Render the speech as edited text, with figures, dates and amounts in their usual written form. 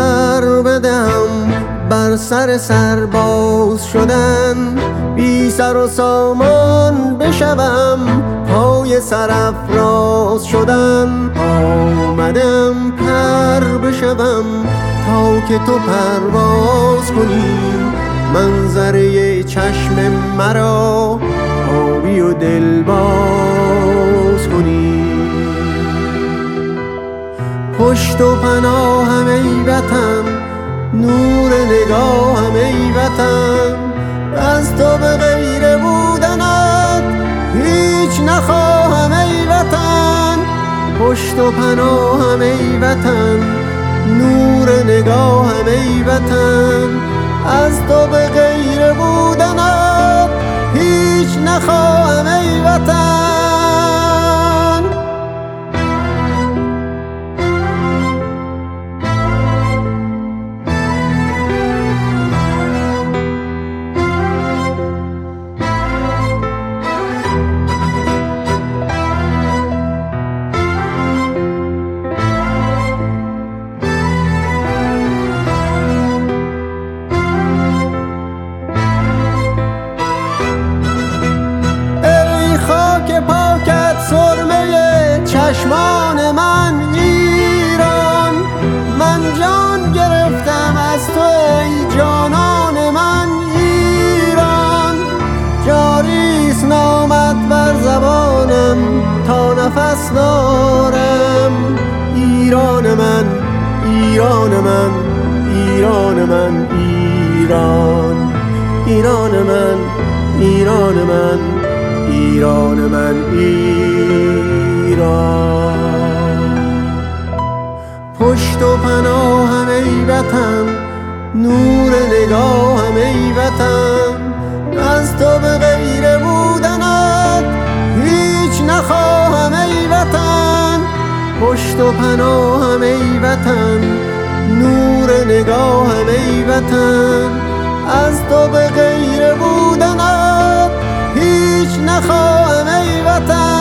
سر بدم بر سر سرباز شدن، بی سر و سامان بشوم پای سرافراز شدن. آمدم پر بشوم تا که تو پرواز کنی، منظره چشم مرا آبی و دلباز کنی. پشت و پناهم ای وطن، نور نگاهم ای وطن، از تو به غیر بودنت هیچ نخواهم ای وطن. پشت و پناهم ای وطن، نور نگاهم ای وطن، از تو به غیر بودنت هیچ نخواهم ای وطن. که پاکت سرمه چشمان من ایران، من جان گرفتم از تو ای جانان من ایران. جاریست نامت بر زبانم تا نفس دارم، ایران من ایران من ایران من ایران. ایران من ایران من ایران من ایران. پشت و پناهم ای وطن، نور نگاهم ای وطن، از تو به غیر بودنت هیچ نخواهم ای وطن. پشت و پناهم ای وطن، نور نگاهم ای وطن، از تو به غیر بودنت هیچ نخواهم ای وطن.